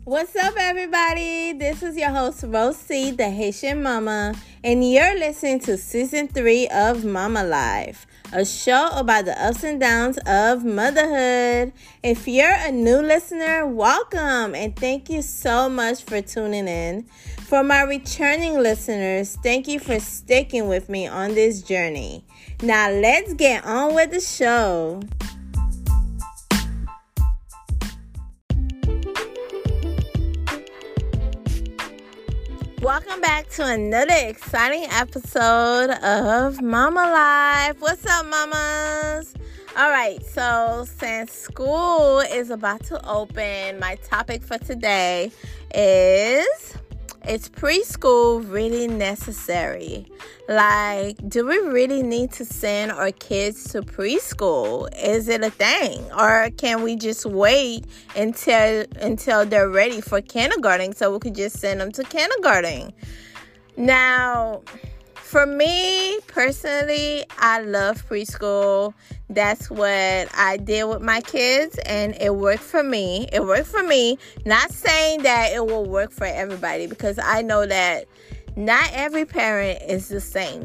What's up, everybody? This is your host, Rosie, the Haitian Mama, and you're listening to Season 3 of Mama Life, a show about the ups and downs of motherhood. If you're a new listener, welcome, and thank you so much for tuning in. For my returning listeners, thank you for sticking with me on this journey. Now, let's get on with the show. Welcome back to another exciting episode of Mama Life. What's up, mamas? All right, so since school is about to open, my topic for today is preschool really necessary? Like, do we really need to send our kids to preschool? Is it a thing? Or can we just wait until they're ready for kindergarten so we could just send them to kindergarten? Now, for me, personally, I love preschool. That's what I did with my kids, and it worked for me. Not saying that it will work for everybody, because I know that not every parent is the same.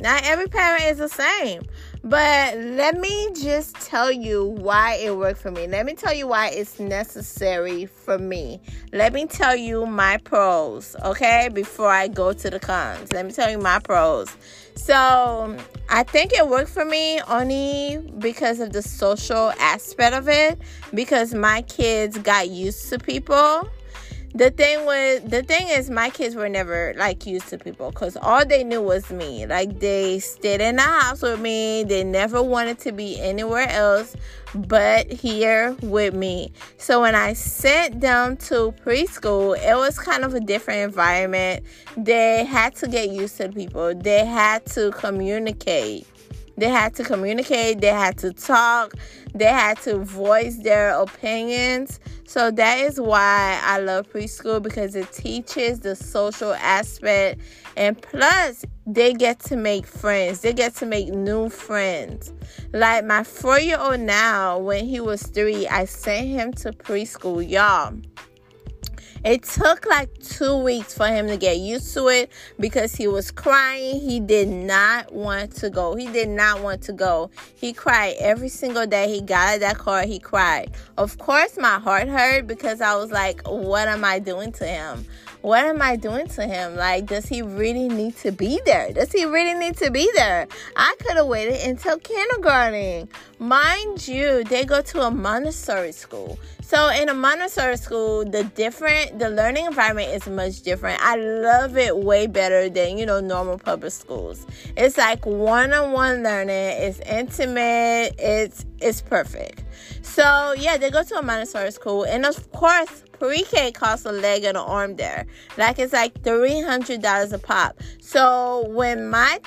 But let me just tell you why it worked for me. Let me tell you why it's necessary for me. Let me tell you my pros, okay? Before I go to the cons. Let me tell you my pros. So, I think it worked for me only because of the social aspect of it. Because my kids got used to people. The thing is, my kids were never, used to people, because all they knew was me. They stayed in the house with me. They never wanted to be anywhere else but here with me. So when I sent them to preschool, it was kind of a different environment. They had to get used to people. They had to communicate. They had to talk, they had to voice their opinions. So that is why I love preschool, because it teaches the social aspect, and plus they get to make friends. They get to make new friends. Like my 4-year-old now, when he was 3, I sent him to preschool, y'all. It took 2 weeks for him to get used to it, because he was crying. He did not want to go. He cried every single day. He got out of that car. He cried. Of course, my heart hurt, because I was like, what am I doing to him? Does he really need to be there? I could have waited until kindergarten. Mind you, they go to a Montessori school. So in a Montessori school, the learning environment is much different. I love it way better than, normal public schools. It's one-on-one learning. It's intimate. It's perfect. So yeah, they go to a Montessori school, and of course, pre-K costs a leg and an arm there. It's $300 a pop. So when my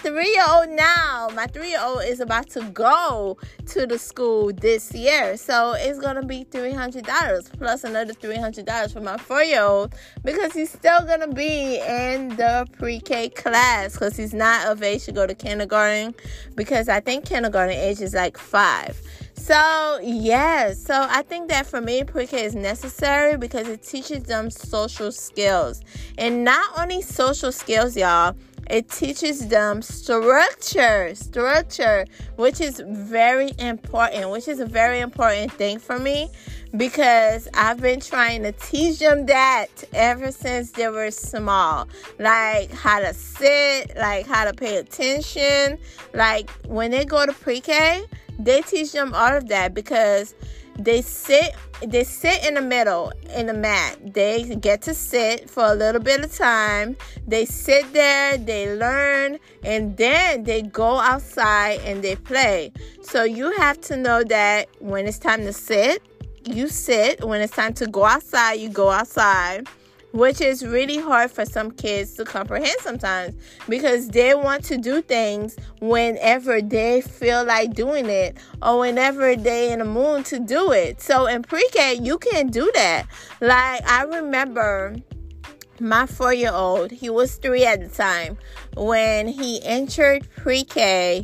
3-year-old is about to go to the school this year. So it's going to be $300 plus another $300 for my 4-year-old, because he's still going to be in the pre-K class, because he's not of age to go to kindergarten, because I think kindergarten age is 5. So, yeah. So, I think that for me, pre-K is necessary because it teaches them social skills. And not only social skills, y'all, it teaches them structure, which is very important, which is a very important thing for me, because I've been trying to teach them that ever since they were small. How to sit, how to pay attention. When they go to pre-K, they teach them all of that, because they sit in the middle in the mat. They get to sit for a little bit of time. They sit there, they learn, and then they go outside and they play. So you have to know that when it's time to sit, you sit. When it's time to go outside, you go outside. Which is really hard for some kids to comprehend sometimes, because they want to do things whenever they feel like doing it, or whenever they're in the mood to do it. So in pre-K, you can't do that. I remember my 4-year-old, he was 3 at the time, when he entered pre-K,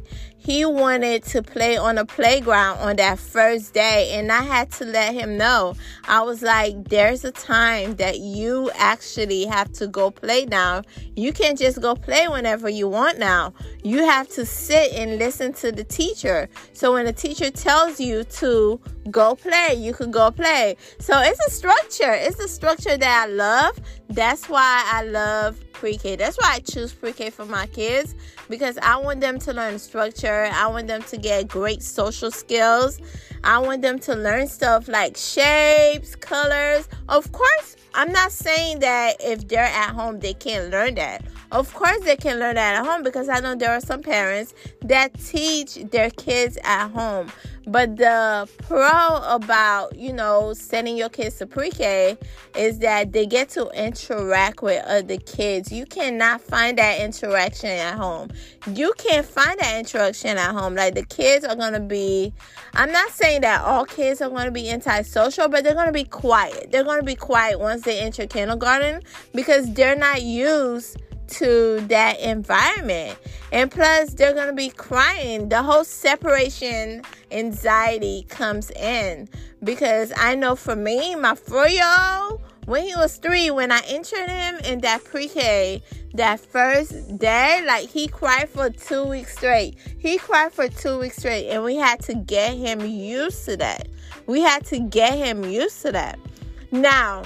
he wanted to play on a playground on that first day, and I had to let him know. I was like, there's a time that you actually have to go play now. You can't just go play whenever you want now. You have to sit and listen to the teacher. So when the teacher tells you to go play, you can go play. So it's a structure. It's a structure that I love. That's why I love pre-K. That's why I choose pre-K for my kids, because I want them to learn structure. I want them to get great social skills. I want them to learn stuff like shapes, colors. Of course, I'm not saying that if they're at home, they can't learn that. Of course, they can learn that at home, because I know there are some parents that teach their kids at home. But the pro about, sending your kids to pre-K is that they get to interact with other kids. You cannot find that interaction at home. You can't find that interaction at home. Like, the kids are going to be, I'm not saying that all kids are going to be antisocial, but they're going to be quiet. They're going to be quiet once they enter kindergarten, because they're not used to that environment. And plus, they're going to be crying. The whole separation anxiety comes in, because I know for me, my 4-year-old, when he was 3, when I entered him in that pre-K, that first day, like, he cried for 2 weeks straight. He cried for 2 weeks straight, and we had to get him used to that. Now,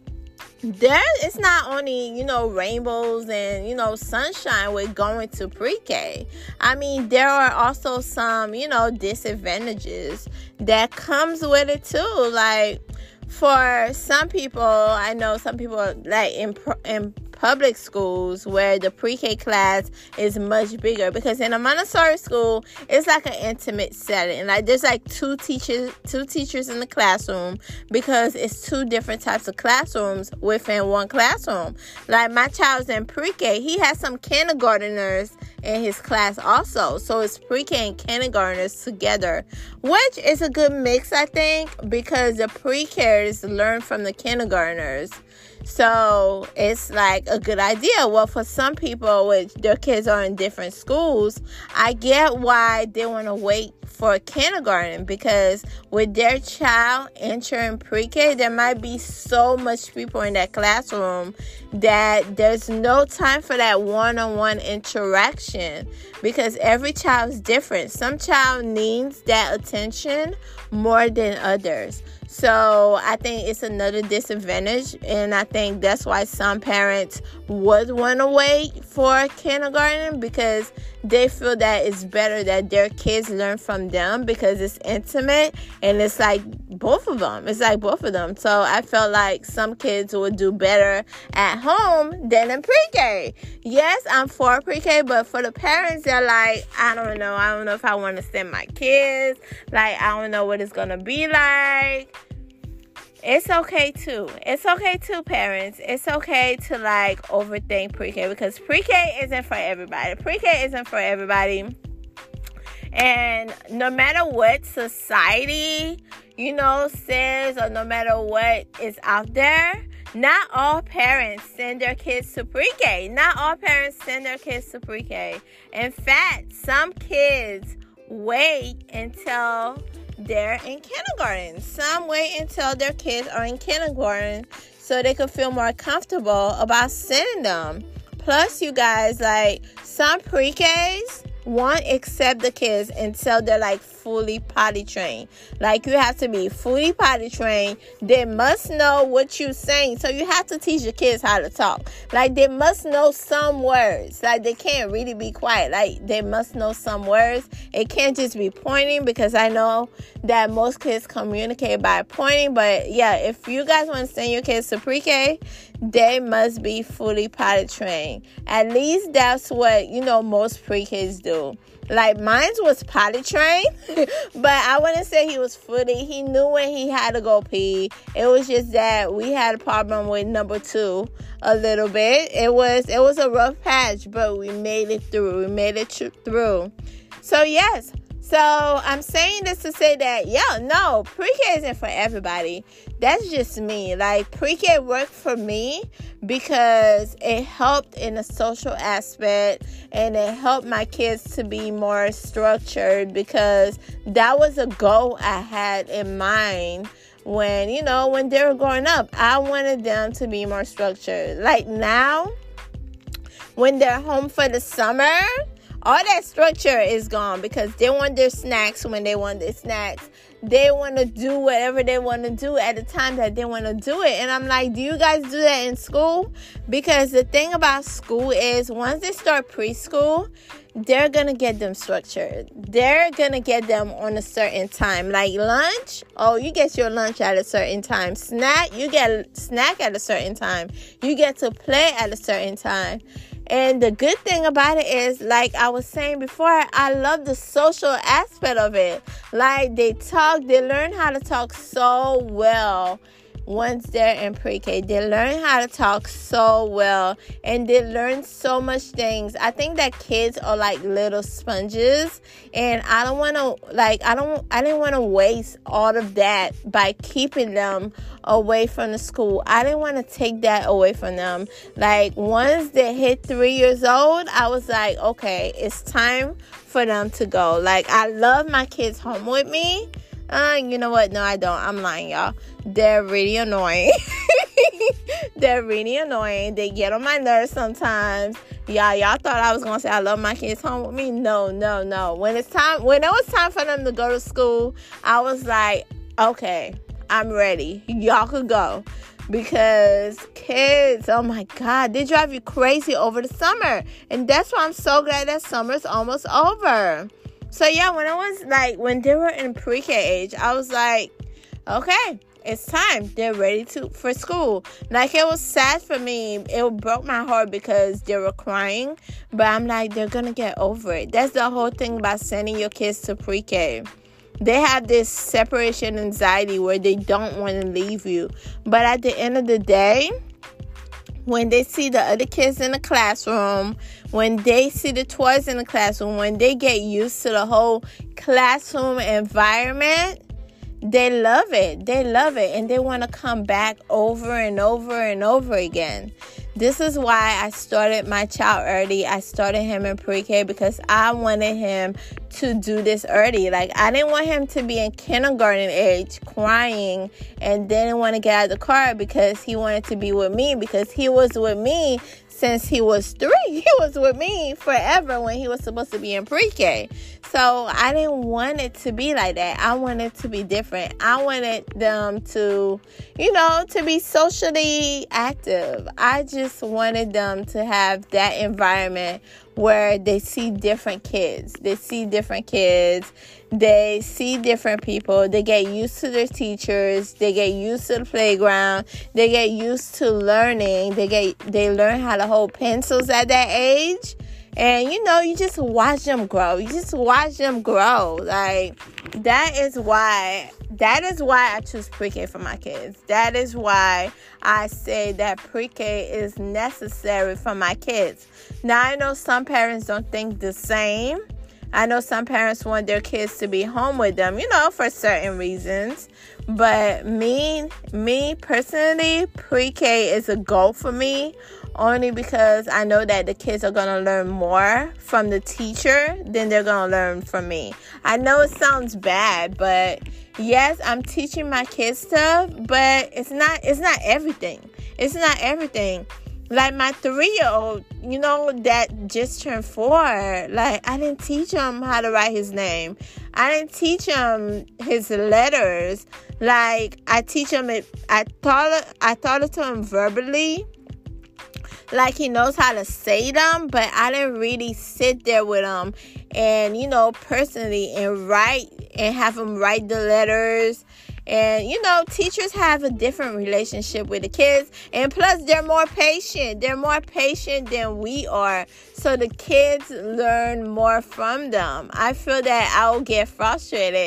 it's not only, rainbows and, sunshine with going to pre-K. I mean, there are also some, disadvantages that comes with it too. Like, for some people, I know some people, like, in public schools where the pre-K class is much bigger, because in a Montessori school, it's like an intimate setting. Like, there's like two teachers in the classroom, because it's 2 different types of classrooms within one classroom. Like, my child's in pre-K, he has some kindergarteners in his class also. So it's pre-K and kindergartners together, which is a good mix, I think, because the pre-Kers learn from the kindergartners. So it's like a good idea. Well, for some people, which their kids are in different schools, I get why they want to wait for kindergarten, because with their child entering pre-K, there might be so much people in that classroom that there's no time for that one-on-one interaction, because every child is different. Some child needs that attention more than others. So I think it's another disadvantage, and I think that's why some parents would want to wait for kindergarten, because they feel that it's better that their kids learn from them, because it's intimate and it's like both of them. So I felt like some kids would do better at home than in pre-K. Yes, I'm for pre-K, but for the parents, they're like, I don't know if I want to send my kids. Like, I don't know what it's going to be like. It's okay too. Parents. It's okay to, like, overthink pre-K, because pre-K isn't for everybody. And no matter what society, says, or no matter what is out there, not all parents send their kids to pre-K. In fact, some kids wait until they're in kindergarten. Some wait until their kids are in kindergarten so they can feel more comfortable about sending them. Plus, you guys, like, some pre-Ks won't accept the kids until they're, like, fully potty trained. Like, you have to be fully potty trained. They must know what you're saying. So you have to teach your kids how to talk. Like, they must know some words. Like, they can't really be quiet. Like, they must know some words. It can't just be pointing, because I know that most kids communicate by pointing. But yeah, if you guys want to send your kids to pre-K, they must be fully potty trained. At least that's what, most pre-Ks do. Like, mine was potty trained, but I wouldn't say he was fully. He knew when he had to go pee. It was just that we had a problem with number 2 a little bit. It was a rough patch, but we made it through. So yes, So I'm saying this to say that, no, pre-K isn't for everybody. That's just me. Like, pre-K worked for me because it helped in the social aspect, and it helped my kids to be more structured, because that was a goal I had in mind when they were growing up. I wanted them to be more structured. Like now, when they're home for the summer, all that structure is gone, because they want their snacks when they want their snacks. They want to do whatever they want to do at the time that they want to do it. And I'm like, do you guys do that in school? Because the thing about school is, once they start preschool, they're going to get them structured. They're going to get them on a certain time. Like lunch, you get your lunch at a certain time. Snack, you get snack at a certain time. You get to play at a certain time. And the good thing about it is, like I was saying before, I love the social aspect of it. Like, they learn how to talk so well once they're in pre-K. They learn how to talk so well, and they learn so much things. I think that kids are like little sponges, and I didn't want to waste all of that by keeping them away from the school. I didn't want to take that away from them. Like, once they hit 3 years old, I was like, okay, it's time for them to go. Like, I love my kids home with me. You know what? No, I don't. I'm lying, y'all. They're really annoying. They're really annoying. They get on my nerves sometimes. Y'all thought I was gonna say I love my kids home with me. No. When it was time for them to go to school, I was like, okay, I'm ready. Y'all could go. Because kids, oh my God, they drive you crazy over the summer. And that's why I'm so glad that summer's almost over. So when they were in pre-K age, I was like, okay, it's time. They're ready for school. Like, it was sad for me. It broke my heart because they were crying. But I'm like, they're going to get over it. That's the whole thing about sending your kids to pre-K. They have this separation anxiety where they don't want to leave you. But at the end of the day, when they see the other kids in the classroom, when they see the toys in the classroom, when they get used to the whole classroom environment, they love it. And they want to come back over and over and over again. This is why I started my child early. I started him in pre-K because I wanted him to do this early. Like, I didn't want him to be in kindergarten age crying and didn't want to get out of the car because he wanted to be with me, because he was with me since he was 3. He was with me forever when he was supposed to be in pre-K. So I didn't want it to be like that. I wanted it to be different. I wanted them to, to be socially active. I just wanted them to have that environment where they see different kids. They see different people. They get used to their teachers. They get used to the playground. They get used to learning. They learn how to hold pencils at that age. And, you just watch them grow. Like, that is why I choose pre-K for my kids. That is why I say that pre-K is necessary for my kids. Now, I know some parents don't think the same. I know some parents want their kids to be home with them, for certain reasons. But me personally, pre-K is a goal for me, only because I know that the kids are going to learn more from the teacher than they're going to learn from me. I know it sounds bad, but yes, I'm teaching my kids stuff, but it's not everything. It's not everything. Like my 3-year-old, that just turned 4. Like, I didn't teach him how to write his name. I didn't teach him his letters. Like, I taught it to him verbally. Like, he knows how to say them, but I didn't really sit there with him and, personally and have him write the letters. And, teachers have a different relationship with the kids. And plus, they're more patient. They're more patient than we are. So the kids learn more from them. I feel that I will get frustrated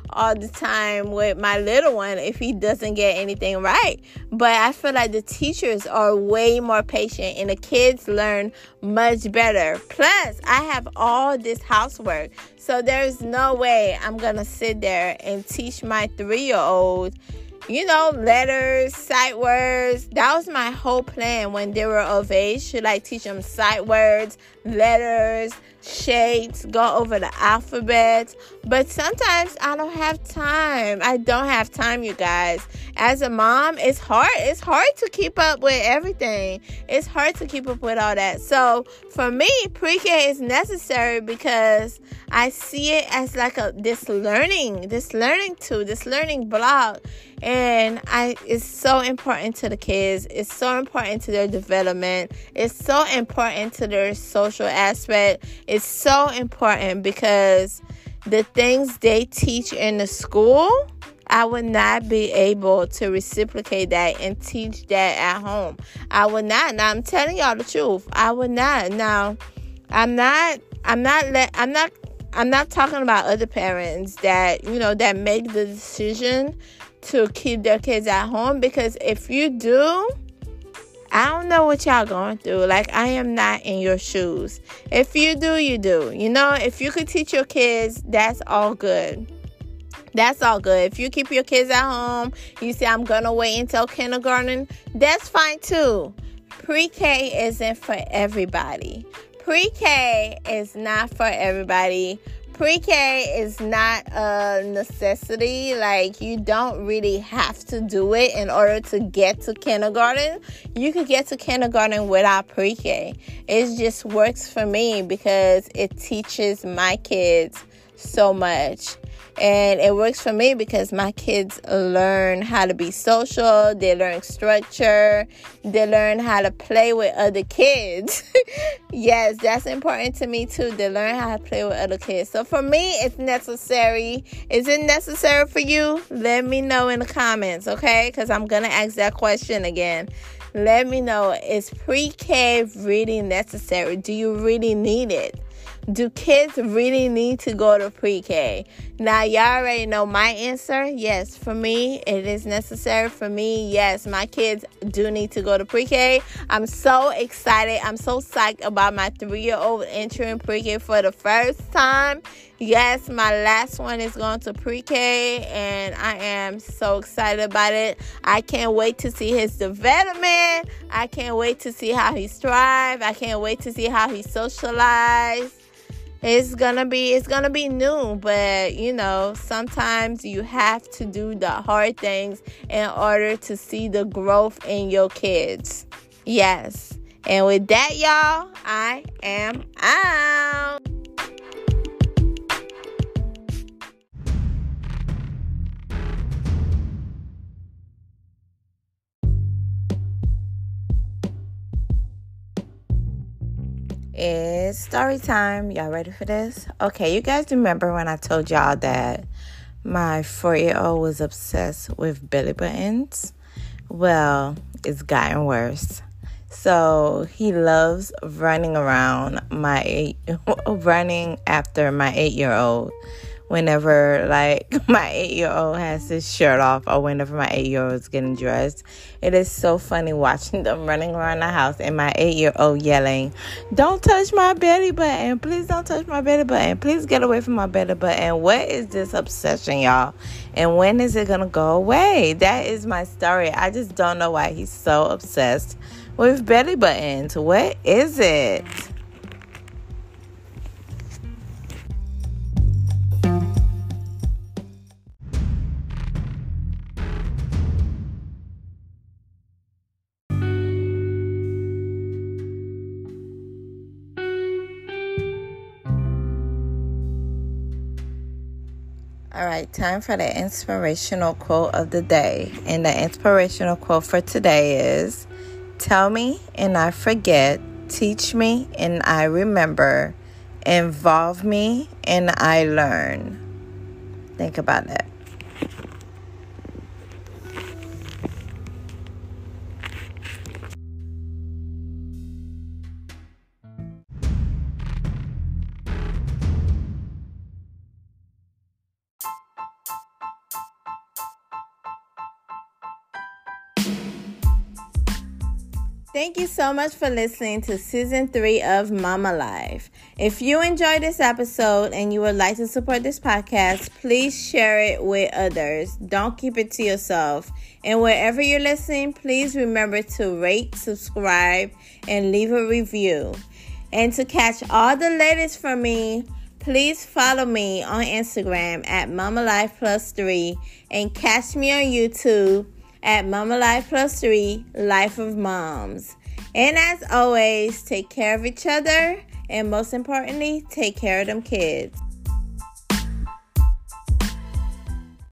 all the time with my little one if he doesn't get anything right. But I feel like the teachers are way more patient and the kids learn much better. Plus, I have all this housework. So there's no way I'm going to sit there and teach my 3-year-old letters, sight words. That was my whole plan when they were of age, to teach them sight words, letters, shapes, go over the alphabet. But sometimes I don't have time. I don't have time, you guys. As a mom, it's hard. It's hard to keep up with everything. It's hard to keep up with all that. So for me, pre-K is necessary because I see it as this learning tool, this learning block. And it's so important to the kids. It's so important to their development. It's so important to their social aspect. It's so important because the things they teach in the school, I would not be able to reciprocate that and teach that at home. I would not. Now, I'm telling y'all the truth. I would not. Now, I'm not talking about other parents that make the decision to keep their kids at home, because if you do, I don't know what y'all going through. I am not in your shoes. If you do, you do. If you could teach your kids, that's all good. That's all good. If you keep your kids at home, you say, I'm going to wait until kindergarten, that's fine too. Pre-K isn't for everybody. Pre-K is not for everybody. Pre-K is not a necessity. You don't really have to do it in order to get to kindergarten. You could get to kindergarten without pre-K. It just works for me because it teaches my kids so much. And it works for me because my kids learn how to be social. They learn structure. They learn how to play with other kids. Yes, that's important to me too. They learn how to play with other kids. So for me, it's necessary. Is it necessary for you? Let me know in the comments, okay? Because I'm going to ask that question again. Let me know. Is pre-K really necessary? Do you really need it? Do kids really need to go to pre-K? Now, y'all already know my answer. Yes, for me, it is necessary. For me, yes, my kids do need to go to pre-K. I'm so excited. I'm so psyched about my 3-year-old entering pre-K for the first time. Yes, my last one is going to pre-K, and I am so excited about it. I can't wait to see his development. I can't wait to see how he thrives. I can't wait to see how he socializes. It's gonna be new, but sometimes you have to do the hard things in order to see the growth in your kids. Yes. And with that, y'all, I am out. It's story time. Y'all ready for this? Okay, you guys remember when I told y'all that my 4-year-old was obsessed with belly buttons? Well, it's gotten worse. So he loves running after my 8-year-old. Whenever my 8-year-old has his shirt off, or whenever my 8-year-old is getting dressed, it is so funny watching them running around the house and my 8-year-old yelling, "Don't touch my belly button, please don't touch my belly button, please get away from my belly button." What is this obsession, y'all? And when is it gonna go away? That is my story. I just don't know why he's so obsessed with belly buttons. What is it? All right, time for the inspirational quote of the day. And the inspirational quote for today is, "Tell me and I forget, teach me and I remember, involve me and I learn." Think about that. Thank you so much for listening to Season 3 of Mama Life. If you enjoyed this episode and you would like to support this podcast, please share it with others. Don't keep it to yourself. And wherever you're listening, please remember to rate, subscribe, and leave a review. And to catch all the latest from me, please follow me on Instagram at MamaLife+3 and catch me on YouTube at MamaLife+3 Life of Moms. And as always, take care of each other and most importantly, take care of them kids.